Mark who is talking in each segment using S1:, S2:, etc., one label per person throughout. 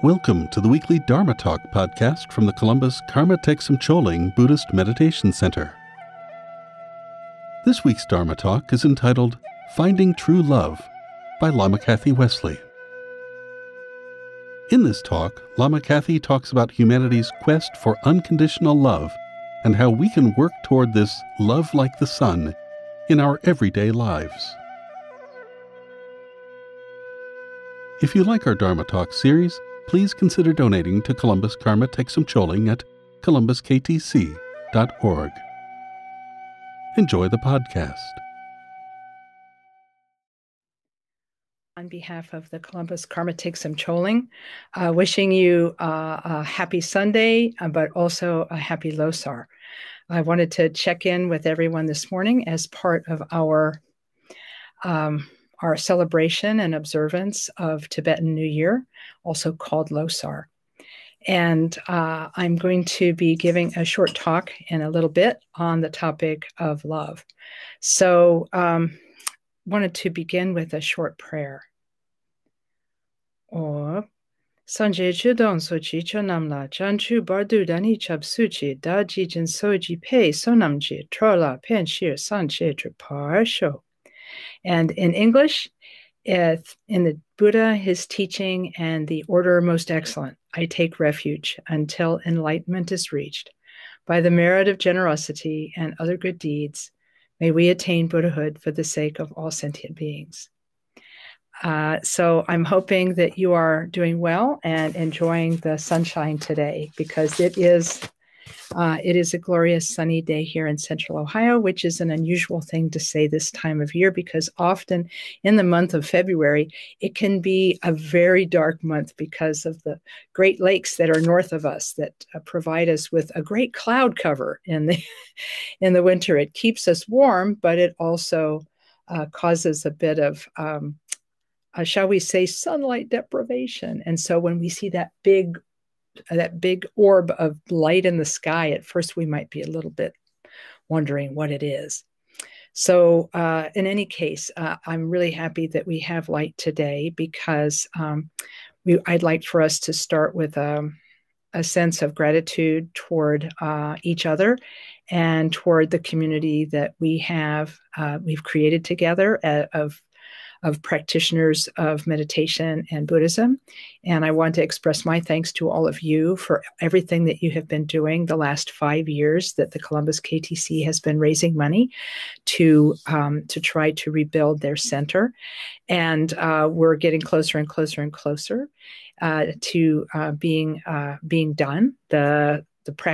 S1: Welcome to the weekly Dharma Talk podcast from the Columbus Karma Thegsum Choling Buddhist Meditation Center. This week's Dharma Talk is entitled Finding True Love by Lama Kathy Wesley. In this talk, Lama Kathy talks about humanity's quest for unconditional love and how we can work toward this love like the sun in our everyday lives. If you like our Dharma Talk series, please consider donating to Columbus Karma Thegsum Choling at columbusktc.org. Enjoy the podcast.
S2: On behalf of the Columbus Karma Thegsum Choling, wishing you a happy Sunday, but also a happy Losar. I wanted to check in with everyone this morning as part of our celebration and observance of Tibetan New Year, also called Losar. And I'm going to be giving a short talk in a little bit on the topic of love. So wanted to begin with a short prayer. Or Sanje Chudon Sochi Chonamla Chanchu Bardu Dani Chapsuchi Daji Jin Soji Pei Sonamji Trola Penshir Sanche Triparsho. And in English, in the Buddha, his teaching, and the order most excellent, I take refuge until enlightenment is reached. By the merit of generosity and other good deeds, may we attain Buddhahood for the sake of all sentient beings. So I'm hoping that you are doing well and enjoying the sunshine today, because it is a glorious sunny day here in Central Ohio, which is an unusual thing to say this time of year, because often in the month of February, it can be a very dark month because of the Great Lakes that are north of us that provide us with a great cloud cover in the winter. It keeps us warm, but it also causes a bit of shall we say, sunlight deprivation. And so when we see that big orb of light in the sky, at first we might be a little bit wondering what it is. So in any case, I'm really happy that we have light today, because I'd like for us to start with a sense of gratitude toward each other and toward the community that we've created together of practitioners of meditation and Buddhism. And I want to express my thanks to all of you for everything that you have been doing the last 5 years that the Columbus KTC has been raising money to try to rebuild their center. And we're getting closer and closer and closer to being done. The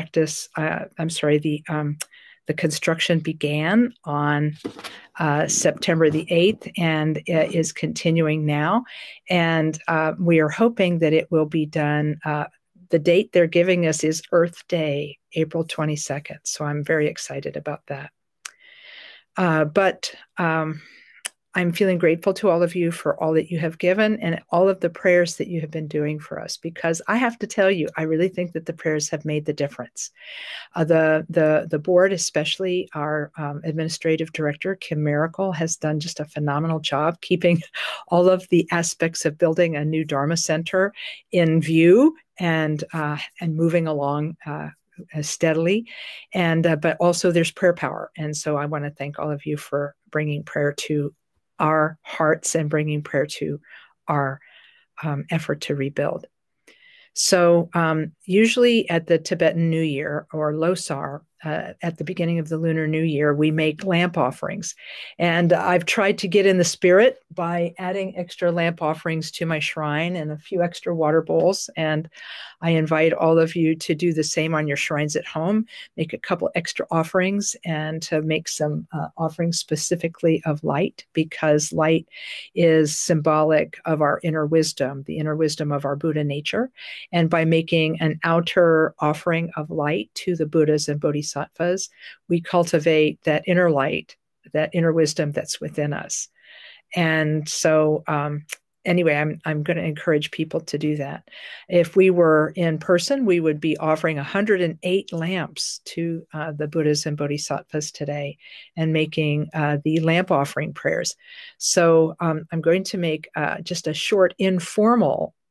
S2: construction began on September the 8th and is continuing now. And we are hoping that it will be done. The date they're giving us is Earth Day, April 22nd. So I'm very excited about that. But I'm feeling grateful to all of you for all that you have given and all of the prayers that you have been doing for us, because I have to tell you, I really think that the prayers have made the difference. The board, especially our administrative director, Kim Miracle, has done just a phenomenal job keeping all of the aspects of building a new Dharma center in view and moving along steadily. But also there's prayer power. And so I want to thank all of you for bringing prayer to our hearts and bringing prayer to our effort to rebuild. So usually at the Tibetan New Year, or Losar, at the beginning of the Lunar New Year, we make lamp offerings. And I've tried to get in the spirit by adding extra lamp offerings to my shrine and a few extra water bowls. And I invite all of you to do the same on your shrines at home. Make a couple extra offerings and to make some offerings specifically of light, because light is symbolic of our inner wisdom, the inner wisdom of our Buddha nature. And by making an outer offering of light to the Buddhas and Bodhisattvas, we cultivate that inner light, that inner wisdom that's within us. And so anyway, I'm going to encourage people to do that. If we were in person, we would be offering 108 lamps to the Buddhas and Bodhisattvas today and making the lamp offering prayers. So I'm going to make just a short informal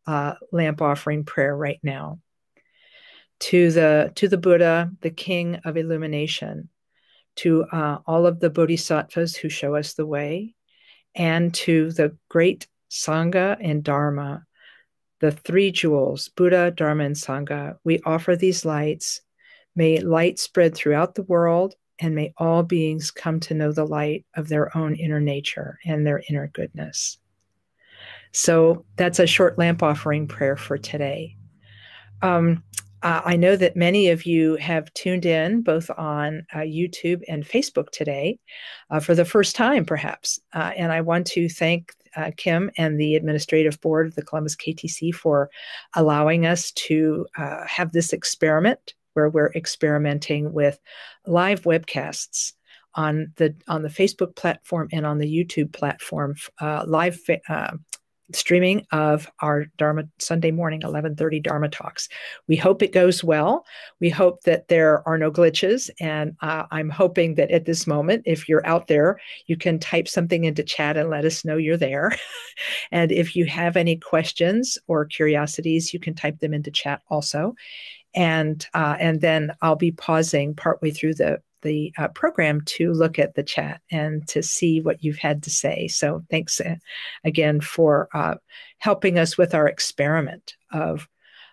S2: lamp offering prayer right now. To the Buddha, the King of Illumination, to all of the Bodhisattvas who show us the way, and to the great Sangha and Dharma, the three jewels, Buddha, Dharma, and Sangha. We offer these lights. May light spread throughout the world, and may all beings come to know the light of their own inner nature and their inner goodness. So that's a short lamp offering prayer for today. I know that many of you have tuned in both on YouTube and Facebook today for the first time, perhaps. And I want to thank Kim and the administrative board of the Columbus KTC for allowing us to have this experiment where we're experimenting with live webcasts on the Facebook platform and on the YouTube platform, live streaming of our Dharma Sunday morning 11:30 Dharma talks. We hope it goes well. We hope that there are no glitches, and I'm hoping that at this moment, if you're out there, you can type something into chat and let us know you're there. And if you have any questions or curiosities, you can type them into chat also. And then I'll be pausing partway through the program to look at the chat and to see what you've had to say. So thanks again for helping us with our experiment of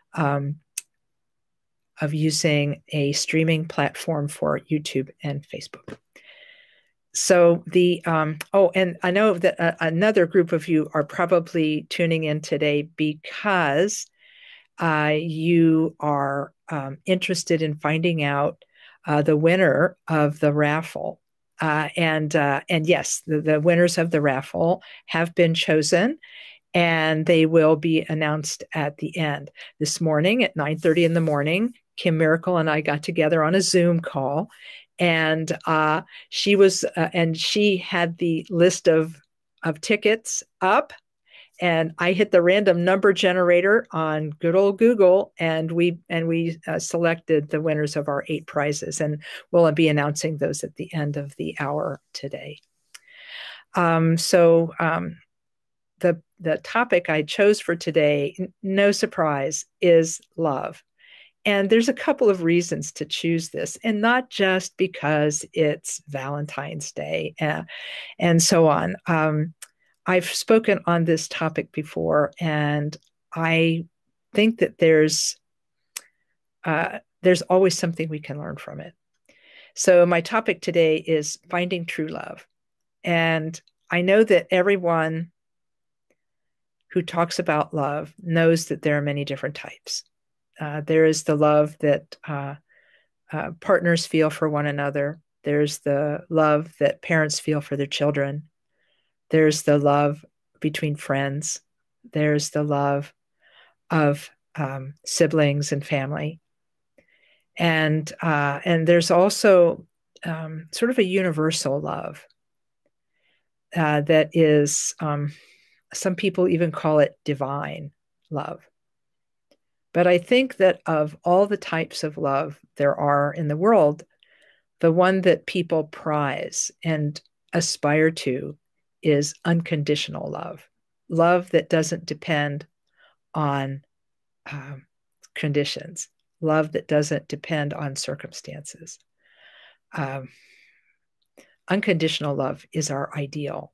S2: using a streaming platform for YouTube and Facebook. So and I know that another group of you are probably tuning in today because you are interested in finding out the winner of the raffle. And yes, the winners of the raffle have been chosen, and they will be announced at the end. This morning at 9:30 in the morning, Kim Miracle and I got together on a Zoom call, and she had the list of tickets up. And I hit the random number generator on good old Google, and we selected the winners of our 8 prizes, and we'll be announcing those at the end of the hour today. The topic I chose for today, no surprise, is love. And there's a couple of reasons to choose this, and not just because it's Valentine's Day and so on. I've spoken on this topic before, and I think that there's always something we can learn from it. So my topic today is finding true love. And I know that everyone who talks about love knows that there are many different types. There is the love that partners feel for one another. There's the love that parents feel for their children. There's the love between friends. There's the love of siblings and family. And there's also sort of a universal love that is, some people even call it divine love. But I think that of all the types of love there are in the world, the one that people prize and aspire to is unconditional love, love that doesn't depend on conditions, love that doesn't depend on circumstances. Unconditional love is our ideal.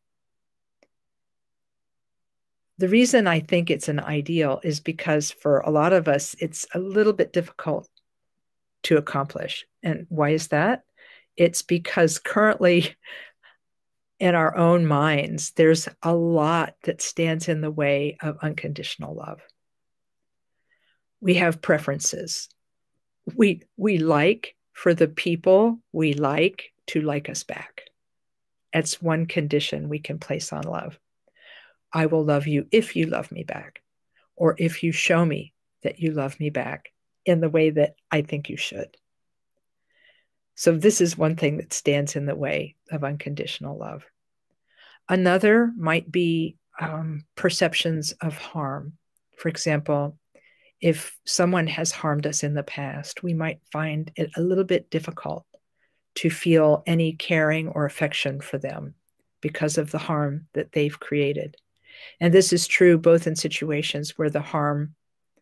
S2: The reason I think it's an ideal is because for a lot of us, it's a little bit difficult to accomplish. And why is that? It's because currently, in our own minds, there's a lot that stands in the way of unconditional love. We have preferences. We like for the people we like to like us back. That's one condition we can place on love. I will love you if you love me back, or if you show me that you love me back in the way that I think you should. So this is one thing that stands in the way of unconditional love. Another might be perceptions of harm. For example, if someone has harmed us in the past, we might find it a little bit difficult to feel any caring or affection for them because of the harm that they've created. And this is true both in situations where the harm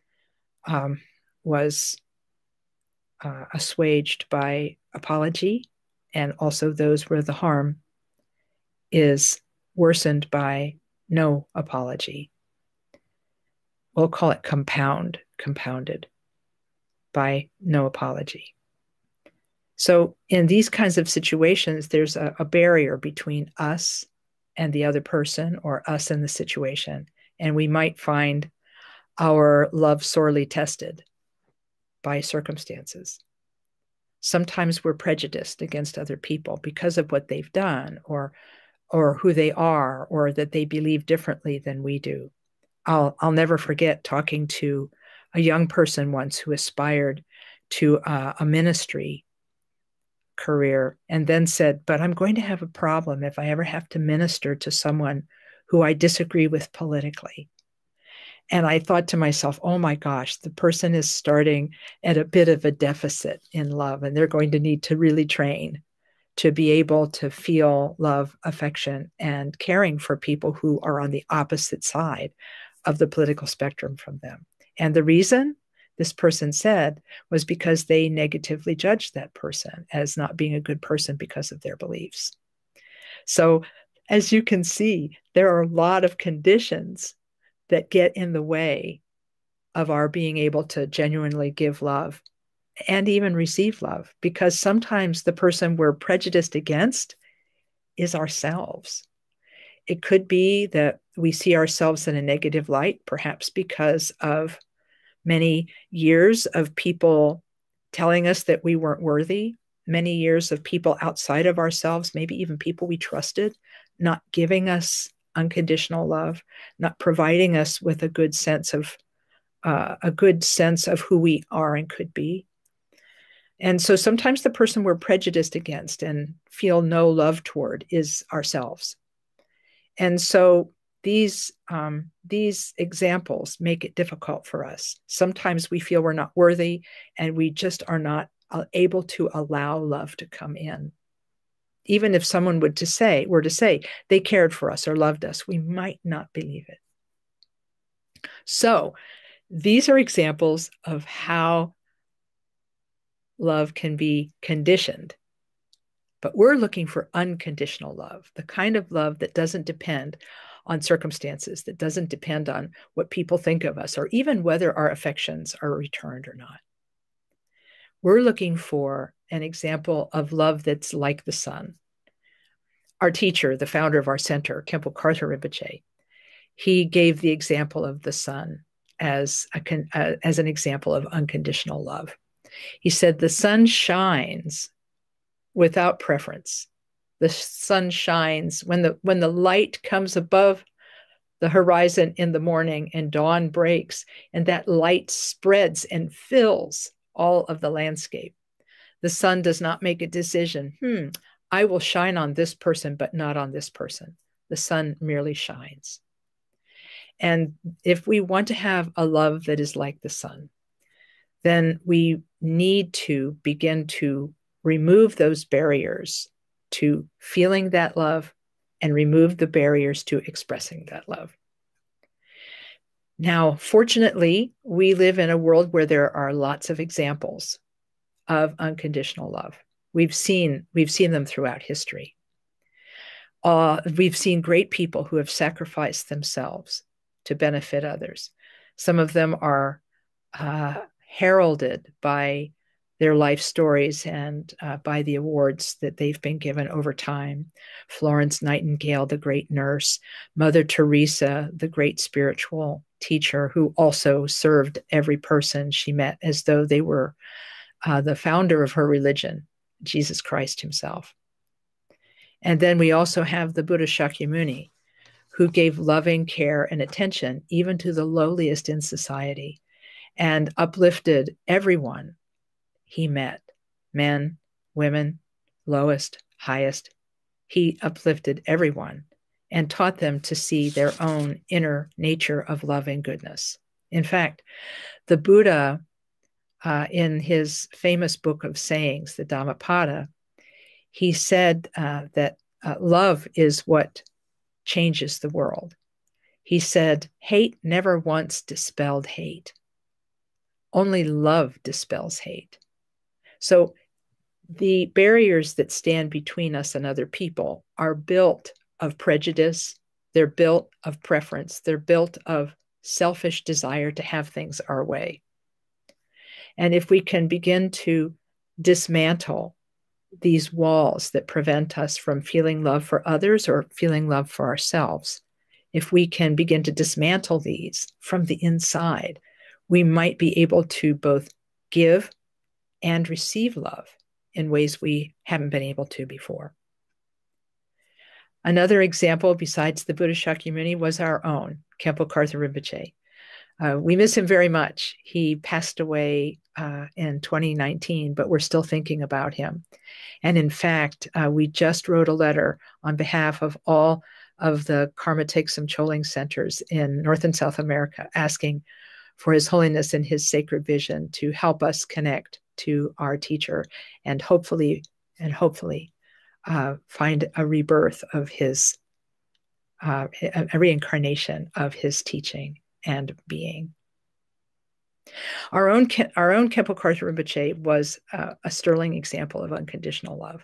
S2: was assuaged by apology, and also those where the harm is worsened by no apology. We'll call it compounded by no apology. So in these kinds of situations, there's a barrier between us and the other person, or us and the situation. And we might find our love sorely tested by circumstances. Sometimes we're prejudiced against other people because of what they've done, or who they are, or that they believe differently than we do. I'll never forget talking to a young person once who aspired to a ministry career, and then said, but I'm going to have a problem if I ever have to minister to someone who I disagree with politically. And I thought to myself, oh my gosh, the person is starting at a bit of a deficit in love, and they're going to need to really train to be able to feel love, affection, and caring for people who are on the opposite side of the political spectrum from them. And the reason, this person said, was because they negatively judged that person as not being a good person because of their beliefs. So as you can see, there are a lot of conditions that get in the way of our being able to genuinely give love and even receive love, because sometimes the person we're prejudiced against is ourselves. It could be that we see ourselves in a negative light, perhaps because of many years of people telling us that we weren't worthy, many years of people outside of ourselves, maybe even people we trusted, not giving us unconditional love, not providing us with a good sense of who we are and could be. And so sometimes the person we're prejudiced against and feel no love toward is ourselves. And so these examples make it difficult for us. Sometimes we feel we're not worthy, and we just are not able to allow love to come in. Even if someone were to say they cared for us or loved us, we might not believe it. So these are examples of how love can be conditioned. But we're looking for unconditional love, the kind of love that doesn't depend on circumstances, that doesn't depend on what people think of us, or even whether our affections are returned or not. We're looking for an example of love that's like the sun. Our teacher, the founder of our center, Khenpo Karthar Rinpoche, he gave the example of the sun as an example of unconditional love. He said, the sun shines without preference. The sun shines when the light comes above the horizon in the morning and dawn breaks, and that light spreads and fills all of the landscape. The sun does not make a decision, I will shine on this person, but not on this person. The sun merely shines. And if we want to have a love that is like the sun, then we need to begin to remove those barriers to feeling that love and remove the barriers to expressing that love. Now, fortunately, we live in a world where there are lots of examples of unconditional love. We've seen them throughout history. We've seen great people who have sacrificed themselves to benefit others. Some of them are heralded by their life stories and by the awards that they've been given over time. Florence Nightingale, the great nurse, Mother Teresa, the great spiritual teacher, who also served every person she met as though they were the founder of her religion, Jesus Christ himself. And then we also have the Buddha Shakyamuni, who gave loving care and attention even to the lowliest in society, and uplifted everyone he met, men, women, lowest, highest. He uplifted everyone and taught them to see their own inner nature of love and goodness. In fact, the Buddha, in his famous book of sayings, the Dhammapada, he said that love is what changes the world. He said, hate never once dispelled hate. Only love dispels hate. So the barriers that stand between us and other people are built of prejudice. They're built of preference. They're built of selfish desire to have things our way. And if we can begin to dismantle these walls that prevent us from feeling love for others or feeling love for ourselves, if we can begin to dismantle these from the inside, we might be able to both give and receive love in ways we haven't been able to before. Another example besides the Buddha Shakyamuni was our own, Khenpo Karthar Rinpoche. We miss him very much. He passed away in 2019, but we're still thinking about him. And in fact, we just wrote a letter on behalf of all of the Karma Thegsum Choling centers in North and South America, asking for His Holiness and His sacred vision to help us connect to our teacher and hopefully find a rebirth of his, a reincarnation of his teaching and being. Our own Khenpo Karthar Rinpoche was a sterling example of unconditional love.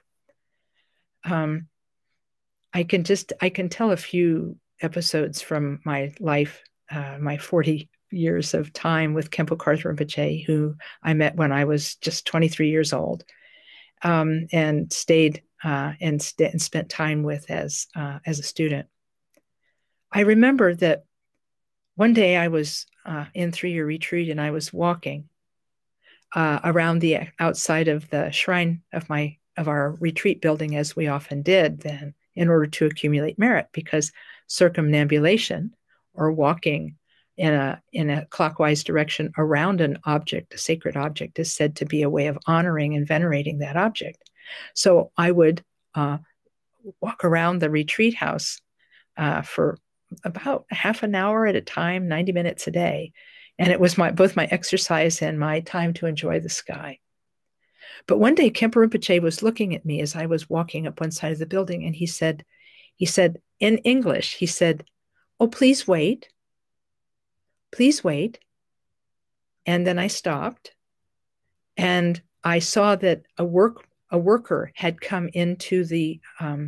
S2: I can tell a few episodes from my life, my 40 years of time with Khenpo Karthar Rinpoche, who I met when I was just 23 years old, and stayed and spent time with as a student. I remember that one day I was in 3-year retreat, and I was walking around the outside of the shrine of our retreat building, as we often did then, in order to accumulate merit, because circumambulation, or walking in a clockwise direction around an object, a sacred object, is said to be a way of honoring and venerating that object. So I would walk around the retreat house for about half an hour at a time, 90 minutes a day. And it was both my exercise and my time to enjoy the sky. But one day, Khenpo Rinpoche was looking at me as I was walking up one side of the building, and he said in English, he said, "Oh, please wait. Please wait." And then I stopped, and I saw that a worker had come into the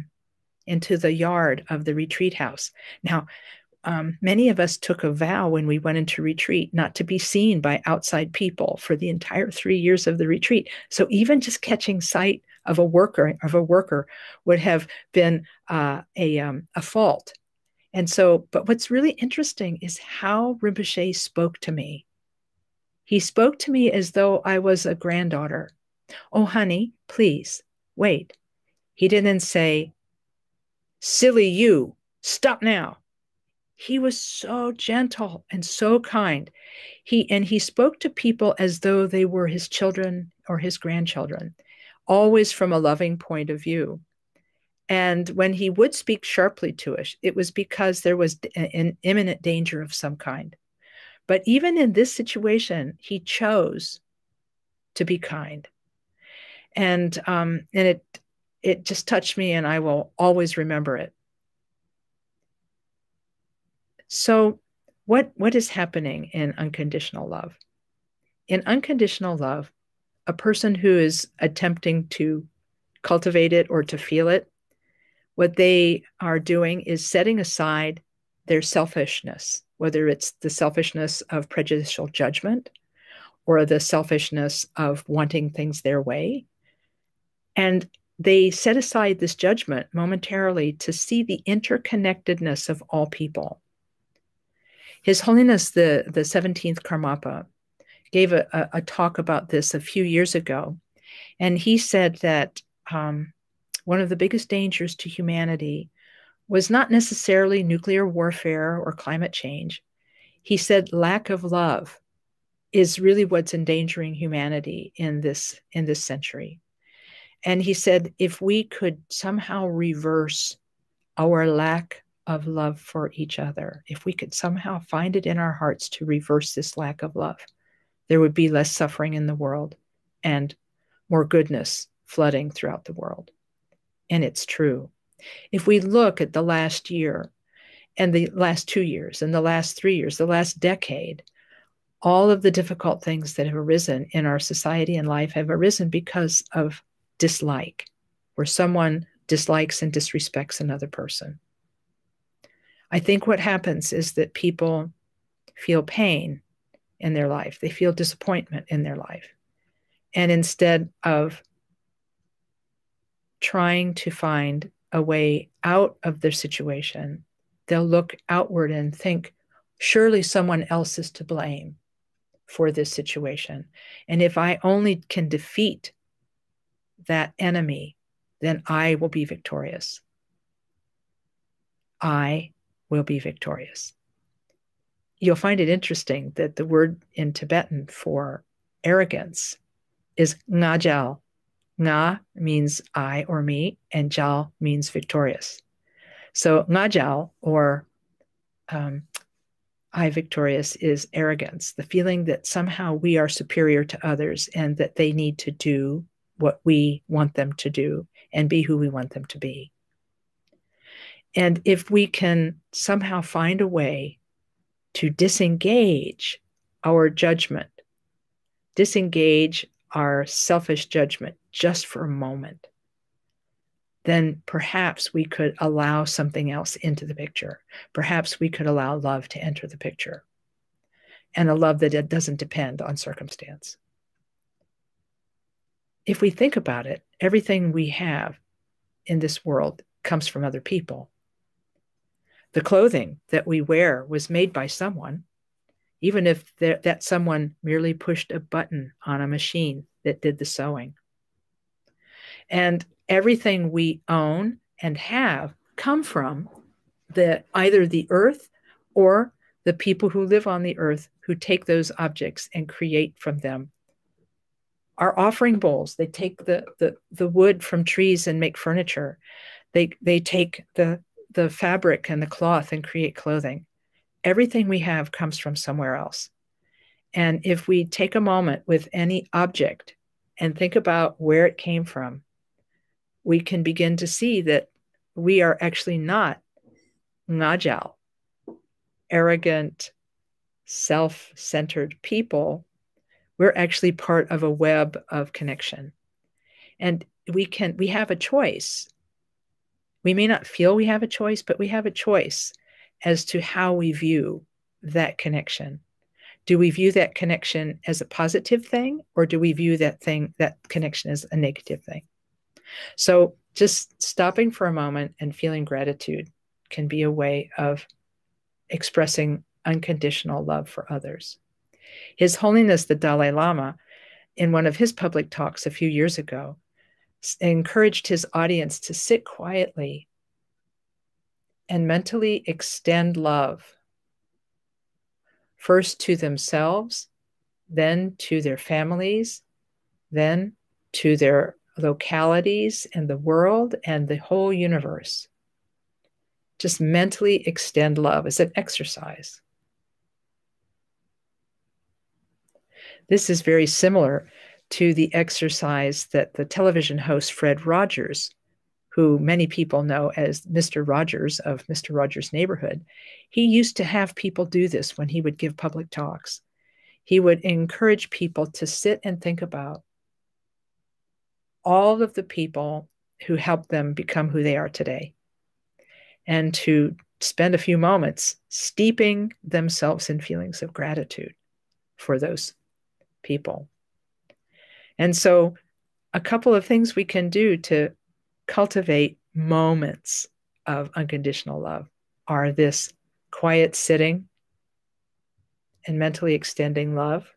S2: yard of the retreat house. Now, many of us took a vow when we went into retreat not to be seen by outside people for the entire 3 years of the retreat. So even just catching sight of a worker would have been a fault. And so, but what's really interesting is how Rinpoche spoke to me. He spoke to me as though I was a granddaughter. "Oh, honey, please, wait." He didn't say, "Silly you, stop now." He was so gentle and so kind. He spoke to people as though they were his children or his grandchildren, always from a loving point of view. And when he would speak sharply to us, it was because there was an imminent danger of some kind. But even in this situation, he chose to be kind. And it just touched me, and I will always remember it. So what is happening in unconditional love? In unconditional love, a person who is attempting to cultivate it or to feel it, what they are doing is setting aside their selfishness, whether it's the selfishness of prejudicial judgment or the selfishness of wanting things their way. And they set aside this judgment momentarily to see the interconnectedness of all people. His Holiness, the 17th Karmapa, gave a talk about this a few years ago. And he said that one of the biggest dangers to humanity was not necessarily nuclear warfare or climate change. He said lack of love is really what's endangering humanity in this century. And he said if we could somehow reverse our lack of love for each other, if we could somehow find it in our hearts to reverse this lack of love, there would be less suffering in the world and more goodness flooding throughout the world. And it's true. If we look at the last year And the last 2 years, and the last 3 years, the last decade, all of the difficult things that have arisen in our society and life have arisen because of dislike, where someone dislikes and disrespects another person. I think what happens is that people feel pain in their life. They feel disappointment in their life. And instead of trying to find a way out of their situation, they'll look outward and think, surely someone else is to blame for this situation. And if I only can defeat that enemy, then I will be victorious. I will be victorious. You'll find it interesting that the word in Tibetan for arrogance is ngajal. Nga means I or me, and jal means victorious. So ngajal, or I victorious, is arrogance, the feeling that somehow we are superior to others and that they need to do what we want them to do and be who we want them to be. And if we can somehow find a way to disengage our judgment, disengage our selfish judgment just for a moment, then perhaps we could allow something else into the picture. Perhaps we could allow love to enter the picture, and a love that doesn't depend on circumstance. If we think about it, everything we have in this world comes from other people. The clothing that we wear was made by someone, even if that someone merely pushed a button on a machine that did the sewing. And everything we own and have come from either the earth or the people who live on the earth who take those objects and create from them. Our offering bowls, they take the wood from trees and make furniture. They take the fabric and the cloth and create clothing. Everything we have comes from somewhere else. And if we take a moment with any object and think about where it came from, we can begin to see that we are actually not ngajal, arrogant, self-centered people. We're actually part of a web of connection. And we have a choice. We may not feel we have a choice, but we have a choice as to how we view that connection. Do we view that connection as a positive thing, or do we view that connection as a negative thing? So just stopping for a moment and feeling gratitude can be a way of expressing unconditional love for others. His Holiness the Dalai Lama, in one of his public talks a few years ago, encouraged his audience to sit quietly and mentally extend love, first to themselves, then to their families, then to their localities and the world and the whole universe. Just mentally extend love as an exercise. This is very similar to the exercise that the television host Fred Rogers, who many people know as Mr. Rogers of Mr. Rogers' Neighborhood, he used to have people do this when he would give public talks. He would encourage people to sit and think about all of the people who helped them become who they are today, and to spend a few moments steeping themselves in feelings of gratitude for those people. And so a couple of things we can do to cultivate moments of unconditional love are this quiet sitting and mentally extending love,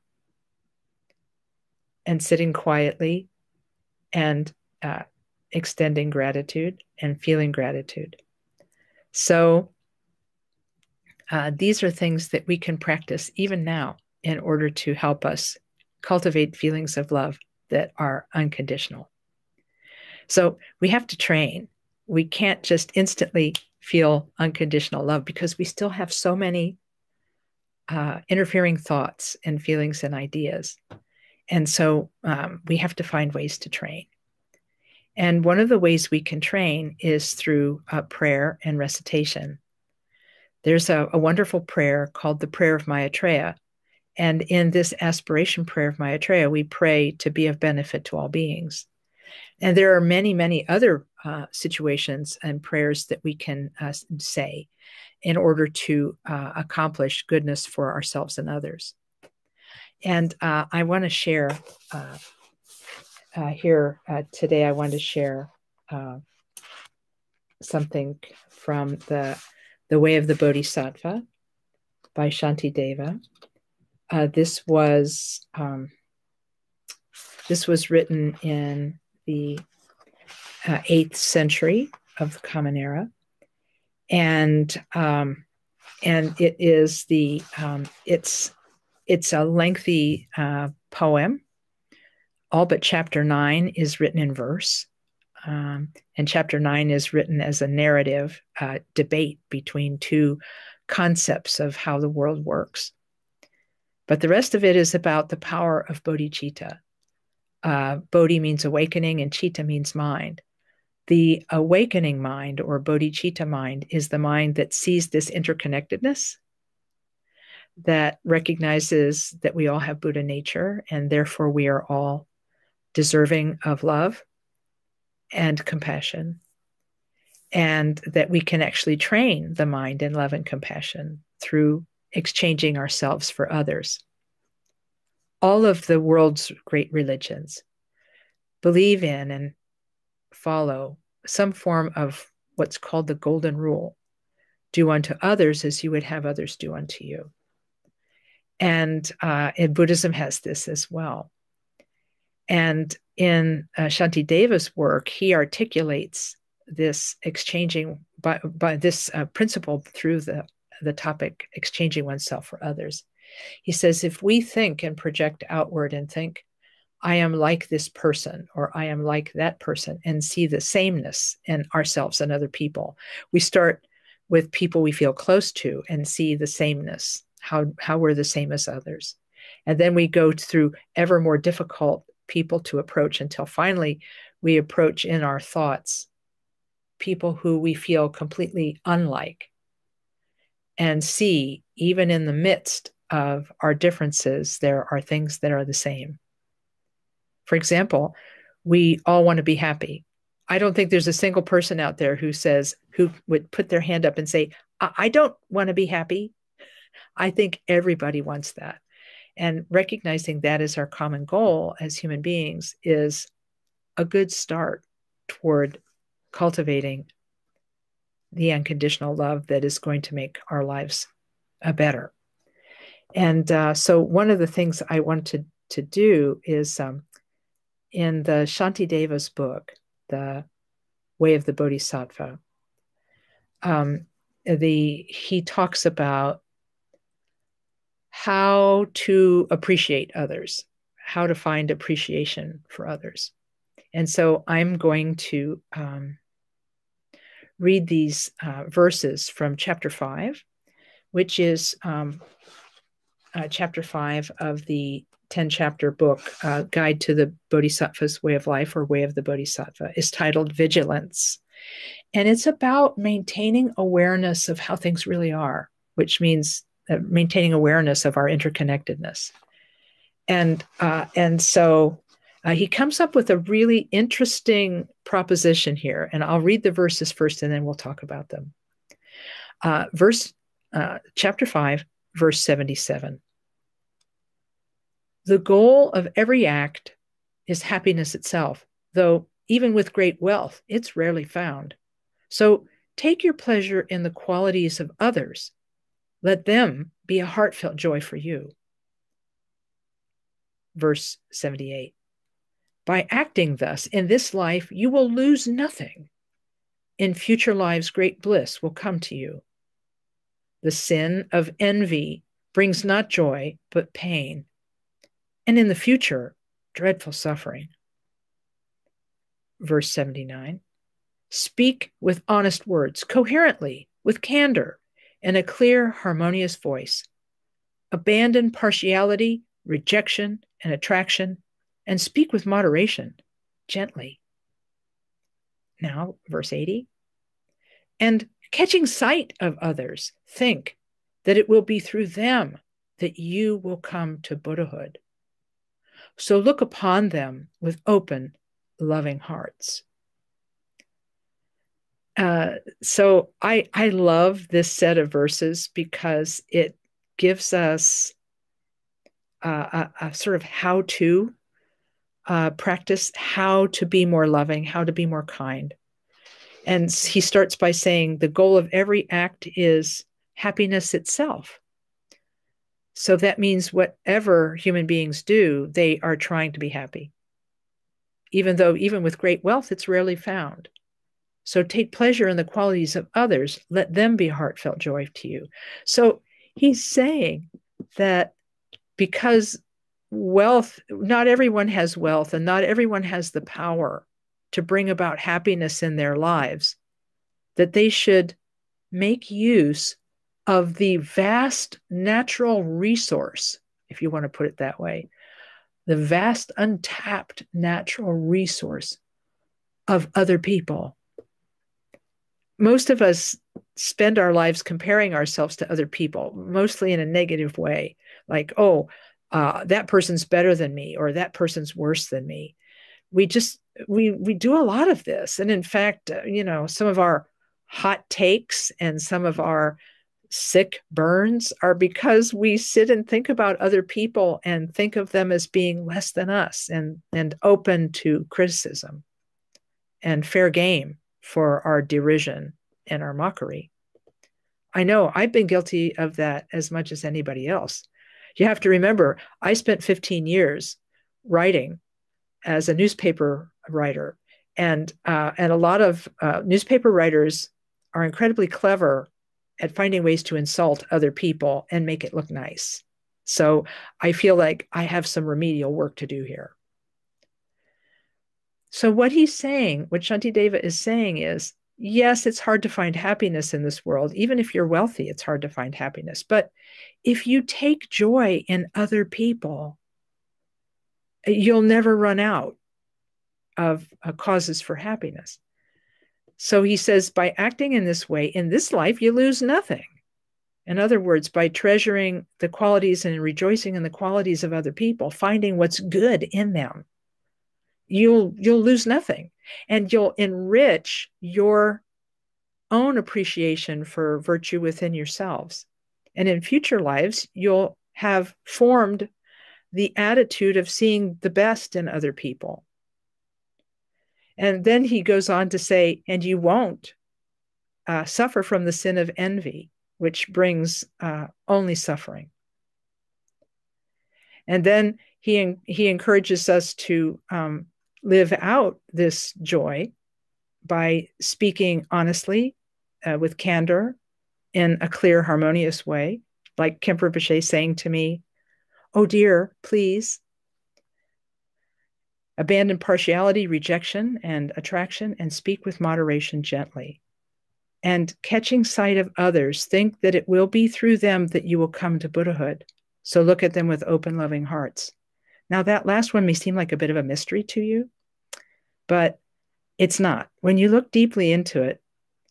S2: and sitting quietly and extending gratitude and feeling gratitude. So these are things that we can practice even now in order to help us cultivate feelings of love that are unconditional. So we have to train. We can't just instantly feel unconditional love because we still have so many interfering thoughts and feelings and ideas. And so we have to find ways to train. And one of the ways we can train is through prayer and recitation. There's a wonderful prayer called the Prayer of Maitreya. And in this aspiration prayer of Maitreya, we pray to be of benefit to all beings. And there are many, many other situations and prayers that we can say in order to accomplish goodness for ourselves and others. And I want to share here today, I want to share something from the Way of the Bodhisattva by Shantideva. This was written in the 8th century of the Common Era, and it is it's a lengthy poem. All but chapter 9 is written in verse, and chapter 9 is written as a narrative debate between two concepts of how the world works. But the rest of it is about the power of bodhicitta. Bodhi means awakening and citta means mind. The awakening mind, or bodhicitta mind, is the mind that sees this interconnectedness, that recognizes that we all have Buddha nature, and therefore we are all deserving of love and compassion, and that we can actually train the mind in love and compassion through exchanging ourselves for others. All of the world's great religions believe in and follow some form of what's called the golden rule. Do unto others as you would have others do unto you. And Buddhism has this as well. And in Shantideva's work, he articulates this exchanging by this principle through the topic exchanging oneself for others. He says, if we think and project outward and think, I am like this person, or I am like that person, and see the sameness in ourselves and other people, we start with people we feel close to and see the sameness, how we're the same as others. And then we go through ever more difficult people to approach until finally we approach in our thoughts people who we feel completely unlike, and see, even in the midst of our differences, there are things that are the same. For example, we all want to be happy. I don't think there's a single person out there who would put their hand up and say, I don't want to be happy. I think everybody wants that. And recognizing that as our common goal as human beings is a good start toward cultivating the unconditional love that is going to make our lives better. And so one of the things I wanted to do is in the Shantideva's book, The Way of the Bodhisattva, he talks about how to appreciate others, how to find appreciation for others. And so I'm going to read these verses from chapter 5, which is chapter 5 of the 10-chapter book, Guide to the Bodhisattva's Way of Life, or Way of the Bodhisattva, is titled Vigilance. And it's about maintaining awareness of how things really are, which means maintaining awareness of our interconnectedness. And so he comes up with a really interesting proposition here. And I'll read the verses first, and then we'll talk about them. Chapter 5, verse 77. The goal of every act is happiness itself, though even with great wealth, it's rarely found. So take your pleasure in the qualities of others. Let them be a heartfelt joy for you. Verse 78. By acting thus in this life, you will lose nothing. In future lives, great bliss will come to you. The sin of envy brings not joy, but pain. And in the future, dreadful suffering. Verse 79. Speak with honest words, coherently, with candor, in a clear, harmonious voice. Abandon partiality, rejection, and attraction, and speak with moderation, gently. Now, verse 80. And Catching sight of others, think that it will be through them that you will come to Buddhahood. So look upon them with open, loving hearts. So I love this set of verses because it gives us a sort of how-to practice, how to be more loving, how to be more kind. And he starts by saying the goal of every act is happiness itself. So that means whatever human beings do, they are trying to be happy. Even though, even with great wealth, it's rarely found. So take pleasure in the qualities of others. Let them be heartfelt joy to you. So he's saying that because wealth, not everyone has wealth and not everyone has the power to bring about happiness in their lives, that they should make use of the vast natural resource, if you want to put it that way, the vast untapped natural resource of other people. Most of us spend our lives comparing ourselves to other people, mostly in a negative way, like, oh, that person's better than me, or that person's worse than me. We do a lot of this. And in fact, some of our hot takes and some of our sick burns are because we sit and think about other people and think of them as being less than us and open to criticism and fair game for our derision and our mockery. I know I've been guilty of that as much as anybody else. You have to remember, I spent 15 years writing as a newspaper writer, and a lot of newspaper writers are incredibly clever at finding ways to insult other people and make it look nice. So I feel like I have some remedial work to do here. So what he's saying, what Shantideva is saying is, yes, it's hard to find happiness in this world. Even if you're wealthy, it's hard to find happiness. But if you take joy in other people, you'll never run out of causes for happiness. So he says, by acting in this way, in this life, you lose nothing. In other words, by treasuring the qualities and rejoicing in the qualities of other people, finding what's good in them, you'll lose nothing. And you'll enrich your own appreciation for virtue within yourselves. And in future lives, you'll have formed the attitude of seeing the best in other people. And then he goes on to say, and you won't suffer from the sin of envy, which brings only suffering. And then he encourages us to live out this joy by speaking honestly, with candor, in a clear, harmonious way, like Khenpo Rinpoche saying to me, "Oh dear, please." Abandon partiality, rejection, and attraction, and speak with moderation gently. And catching sight of others, think that it will be through them that you will come to Buddhahood. So look at them with open, loving hearts. Now, that last one may seem like a bit of a mystery to you, but it's not. When you look deeply into it,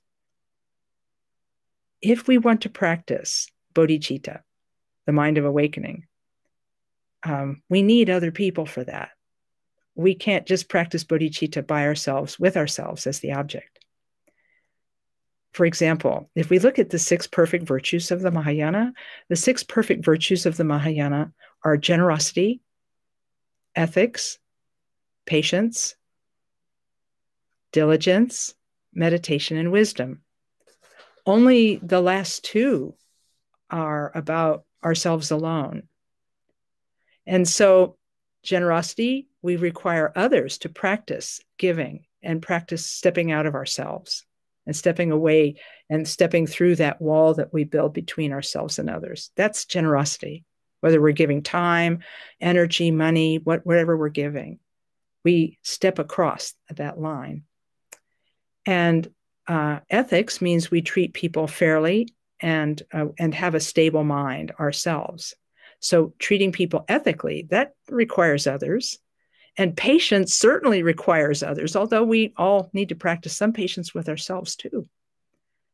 S2: if we want to practice bodhicitta, the mind of awakening, we need other people for that. We can't just practice bodhicitta by ourselves, with ourselves as the object. For example, if we look at the 6 perfect virtues of the Mahayana, the 6 perfect virtues of the Mahayana are generosity, ethics, patience, diligence, meditation, and wisdom. Only the last 2 are about ourselves alone. And so generosity, we require others to practice giving and practice stepping out of ourselves and stepping away and stepping through that wall that we build between ourselves and others. That's generosity, whether we're giving time, energy, money, whatever we're giving. We step across that line. And ethics means we treat people fairly and have a stable mind ourselves. So treating people ethically, that requires others. And patience certainly requires others, although we all need to practice some patience with ourselves too.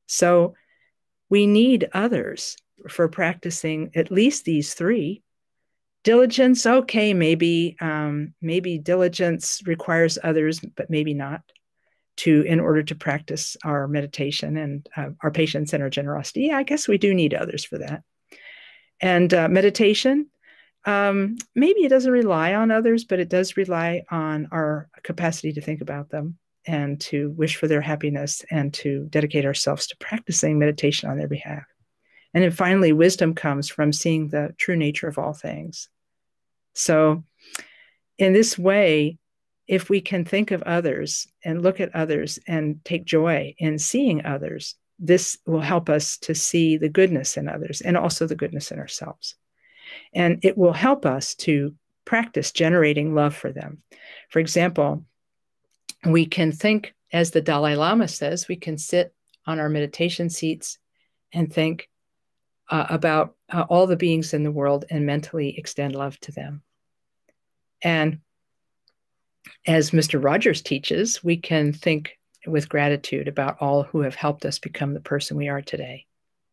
S2: So we need others for practicing at least these three. Diligence, okay, maybe diligence requires others, but maybe not, in order to practice our meditation and our patience and our generosity. Yeah, I guess we do need others for that. And meditation, maybe it doesn't rely on others, but it does rely on our capacity to think about them and to wish for their happiness and to dedicate ourselves to practicing meditation on their behalf. And then finally, wisdom comes from seeing the true nature of all things. So in this way, if we can think of others and look at others and take joy in seeing others, this will help us to see the goodness in others and also the goodness in ourselves. And it will help us to practice generating love for them. For example, we can think, as the Dalai Lama says, we can sit on our meditation seats and think about all the beings in the world and mentally extend love to them. And as Mr. Rogers teaches, we can think with gratitude about all who have helped us become the person we are today.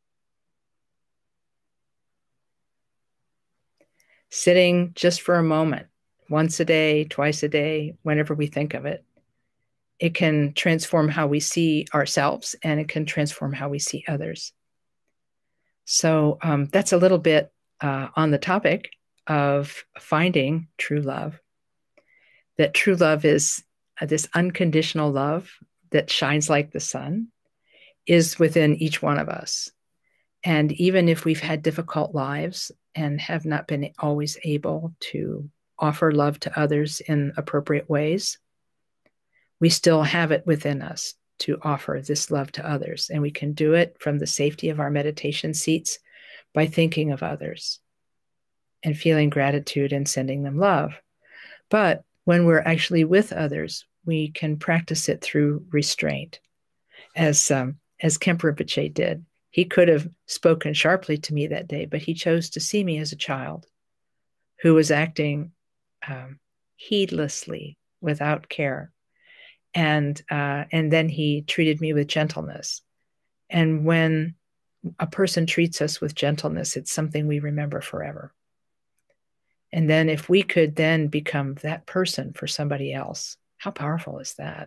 S2: Sitting just for a moment, once a day, twice a day, whenever we think of it, it can transform how we see ourselves and it can transform how we see others. So that's a little bit on the topic of finding true love. That true love is this unconditional love that shines like the sun, is within each one of us. And even if we've had difficult lives and have not been always able to offer love to others in appropriate ways, we still have it within us to offer this love to others. And we can do it from the safety of our meditation seats by thinking of others and feeling gratitude and sending them love. But when we're actually with others, we can practice it through restraint, as Khenpo Rinpoche did. He could have spoken sharply to me that day, but he chose to see me as a child who was acting heedlessly, without care. And then he treated me with gentleness. And when a person treats us with gentleness, it's something we remember forever. And then if we could then become that person for somebody else, how powerful is that?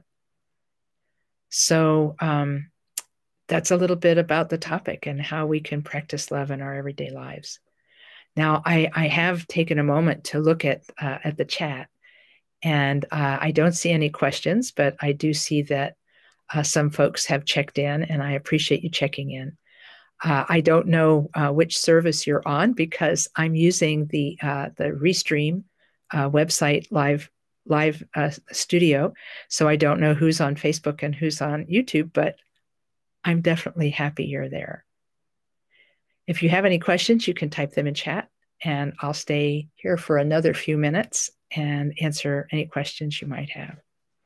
S2: So that's a little bit about the topic and how we can practice love in our everyday lives. Now, I have taken a moment to look at the chat, and I don't see any questions, but I do see that some folks have checked in, and I appreciate you checking in. I don't know which service you're on because I'm using the Restream website live studio, so I don't know who's on Facebook and who's on YouTube, but I'm definitely happy you're there. If you have any questions, you can type them in chat, and I'll stay here for another few minutes and answer any questions you might have.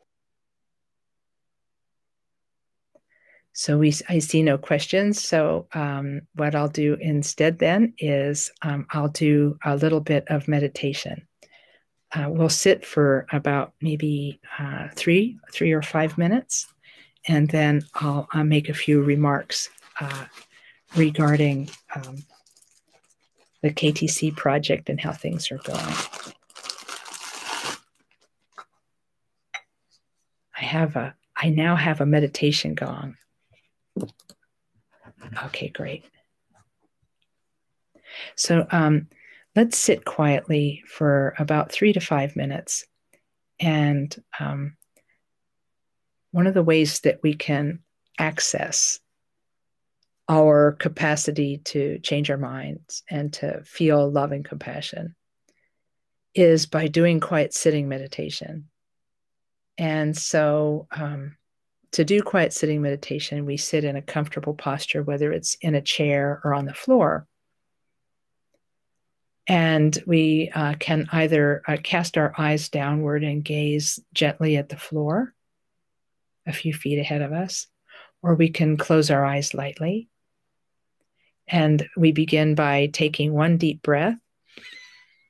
S2: So I see no questions. So what I'll do instead then is I'll do a little bit of meditation. We'll sit for about maybe 3 or 5 minutes, and then I'll make a few remarks regarding the KTC project and how things are going. I now have a meditation gong. Okay, great. So let's sit quietly for about 3 to 5 minutes. And one of the ways that we can access our capacity to change our minds and to feel love and compassion is by doing quiet sitting meditation. And so to do quiet sitting meditation, we sit in a comfortable posture, whether it's in a chair or on the floor. And we can either cast our eyes downward and gaze gently at the floor a few feet ahead of us, or we can close our eyes lightly. And we begin by taking one deep breath,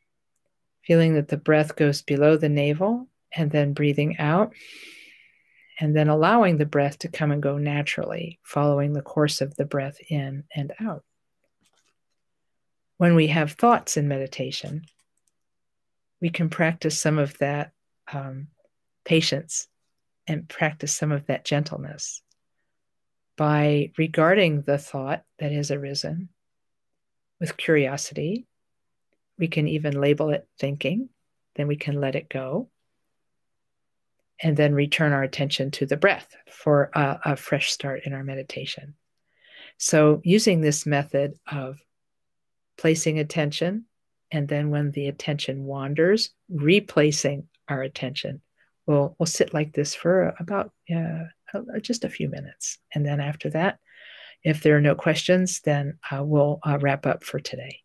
S2: feeling that the breath goes below the navel, and then breathing out and then allowing the breath to come and go naturally, following the course of the breath in and out. When we have thoughts in meditation, we can practice some of that patience and practice some of that gentleness by regarding the thought that has arisen with curiosity. We can even label it thinking, then we can let it go, and then return our attention to the breath for a fresh start in our meditation. So using this method of placing attention, and then when the attention wanders, replacing our attention. We'll sit like this for about just a few minutes. And then after that, if there are no questions, then we'll wrap up for today.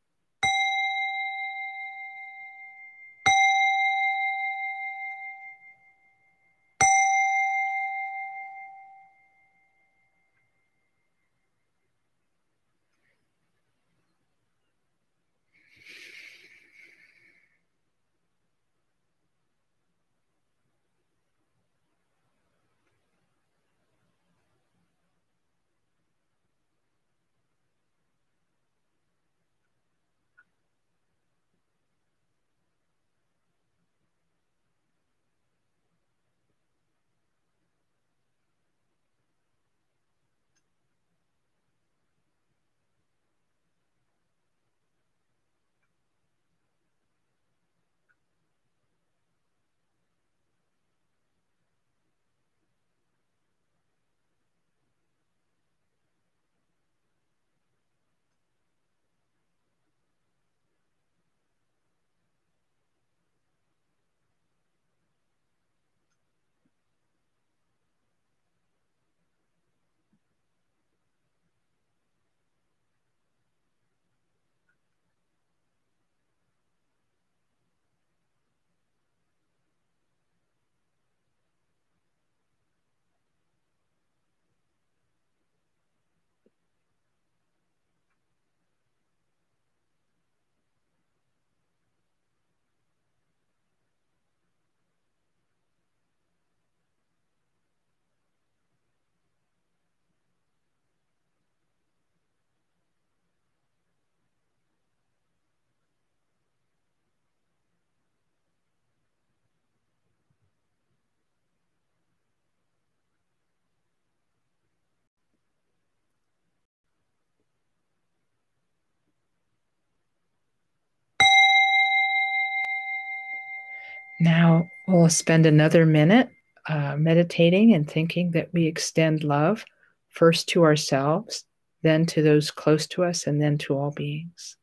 S2: Now we'll spend another minute meditating and thinking that we extend love first to ourselves, then to those close to us, and then to all beings.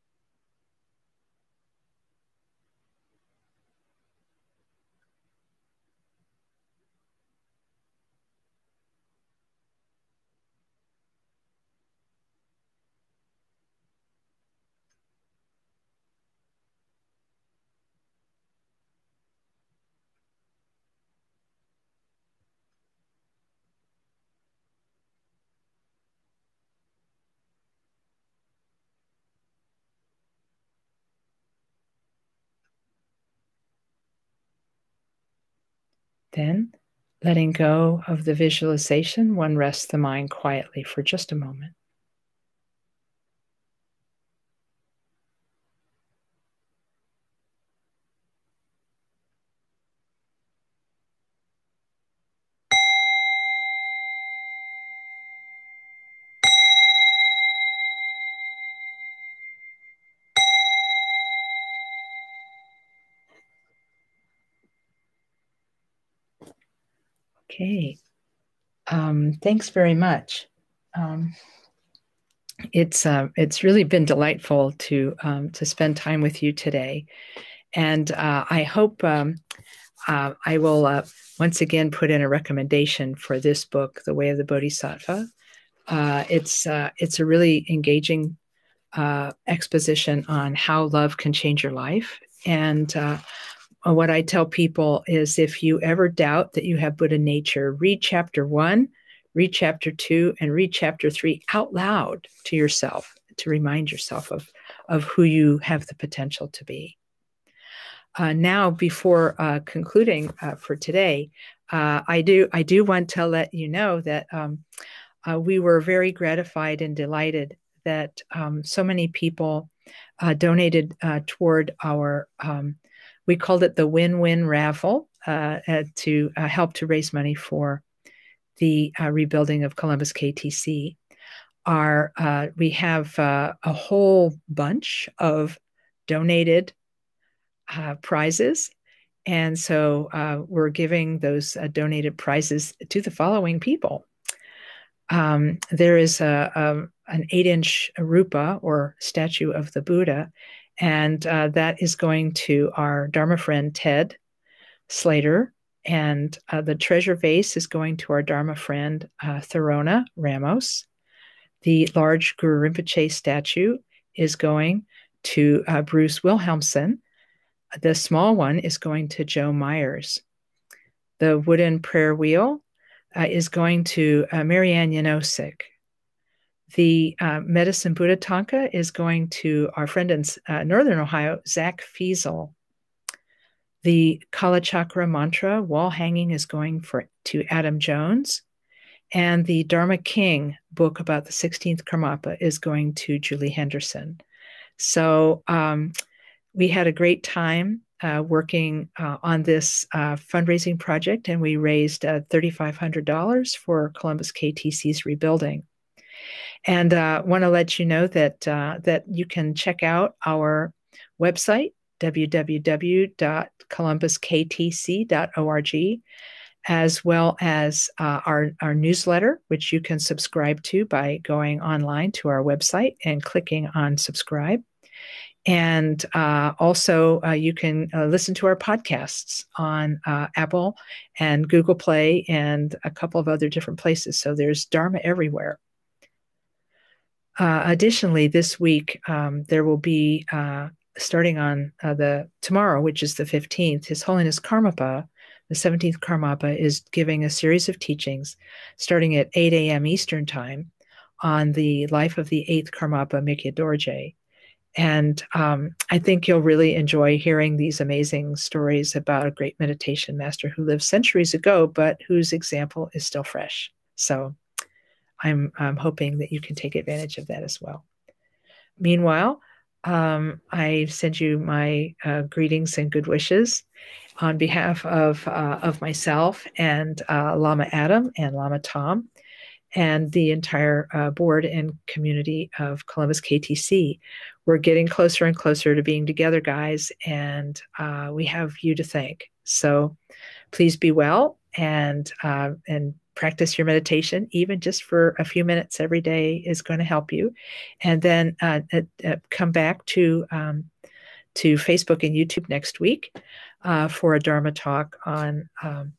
S2: Then, letting go of the visualization, one rests the mind quietly for just a moment. Okay. Thanks very much. It's really been delightful to spend time with you today, and I hope I will once again put in a recommendation for this book, The Way of the Bodhisattva. It's a really engaging exposition on how love can change your life, and what I tell people is if you ever doubt that you have Buddha nature, read chapter 1, read chapter 2, and read chapter 3 out loud to yourself to remind yourself of who you have the potential to be. now, before concluding for today, I do want to let you know that we were very gratified and delighted that so many people donated toward our, we called it the Win-Win Raffle to help to raise money for the rebuilding of Columbus KTC. We have a whole bunch of donated prizes. And so we're giving those donated prizes to the following people. There is an 8-inch rupa or statue of the Buddha, and that is going to our Dharma friend Ted Slater. And the treasure vase is going to our Dharma friend Therona Ramos. The large Guru Rinpoche statue is going to Bruce Wilhelmsen. The small one is going to Joe Myers. The wooden prayer wheel is going to Marianne Yanosik. The medicine Buddha Tanka is going to our friend in Northern Ohio, Zach Fiesel. The Kala Chakra mantra wall hanging is going to Adam Jones. And the Dharma King book about the 16th Karmapa is going to Julie Henderson. So we had a great time working on this fundraising project, and we raised $3,500 for Columbus KTC's rebuilding. And I want to let you know that you can check out our website, www.columbusktc.org, as well as our newsletter, which you can subscribe to by going online to our website and clicking on subscribe. And also, you can listen to our podcasts on Apple and Google Play and a couple of other different places. So there's Dharma everywhere. Additionally, this week, there will be, starting on tomorrow, which is the 15th, His Holiness Karmapa, the 17th Karmapa, is giving a series of teachings starting at 8 a.m. Eastern Time on the life of the 8th Karmapa, Mikya Dorje. And I think you'll really enjoy hearing these amazing stories about a great meditation master who lived centuries ago, but whose example is still fresh. So I'm hoping that you can take advantage of that as well. Meanwhile, I send you my greetings and good wishes on behalf of myself and Lama Adam and Lama Tom and the entire board and community of Columbus KTC. We're getting closer and closer to being together, guys, and we have you to thank. So please be well and practice your meditation. Even just for a few minutes every day is going to help you. And then come back to Facebook and YouTube next week for a Dharma talk on,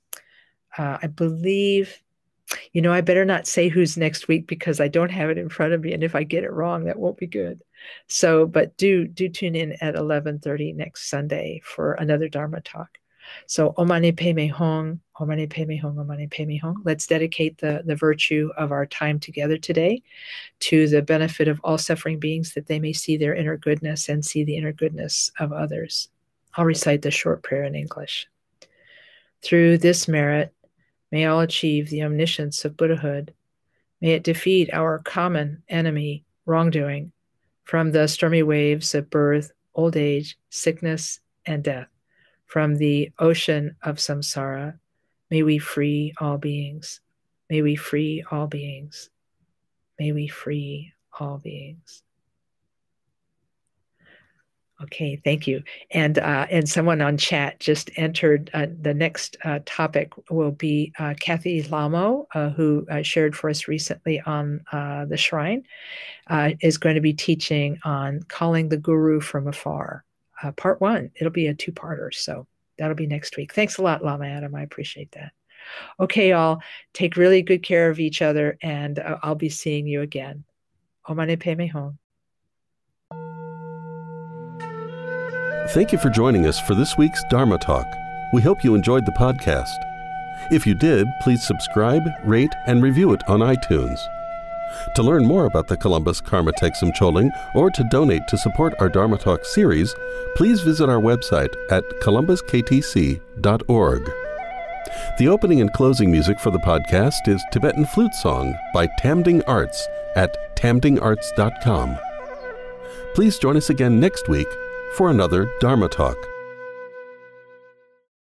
S2: I believe, I better not say who's next week because I don't have it in front of me. And if I get it wrong, that won't be good. So, but do tune in at 11:30 next Sunday for another Dharma talk. So, Om Mani Padme Hung, Om Mani Padme Hung, Om Mani Padme Hung. Let's dedicate the virtue of our time together today to the benefit of all suffering beings, that they may see their inner goodness and see the inner goodness of others. I'll recite the short prayer in English. Through this merit, may all achieve the omniscience of Buddhahood. May it defeat our common enemy, wrongdoing, from the stormy waves of birth, old age, sickness, and death. From the ocean of samsara, may we free all beings. May we free all beings. May we free all beings. Okay, thank you. And someone on chat just entered. The next topic will be Kathy Lamo, who shared for us recently on the Shrine, is going to be teaching on calling the Guru from afar. Part 1. It'll be a 2-parter, so that'll be next week. Thanks a lot, Lama Adam. I appreciate that. Okay, y'all, take really good care of each other, and I'll be seeing you again. Om Mani Padme Hung.
S1: Thank you for joining us for this week's Dharma Talk. We hope you enjoyed the podcast. If you did, please subscribe, rate, and review it on iTunes. To learn more about the Columbus Karma Thegsum Choling or to donate to support our Dharma Talk series, please visit our website at columbusktc.org. The opening and closing music for the podcast is Tibetan Flute Song by Tamding Arts at tamdingarts.com. Please join us again next week for another Dharma Talk.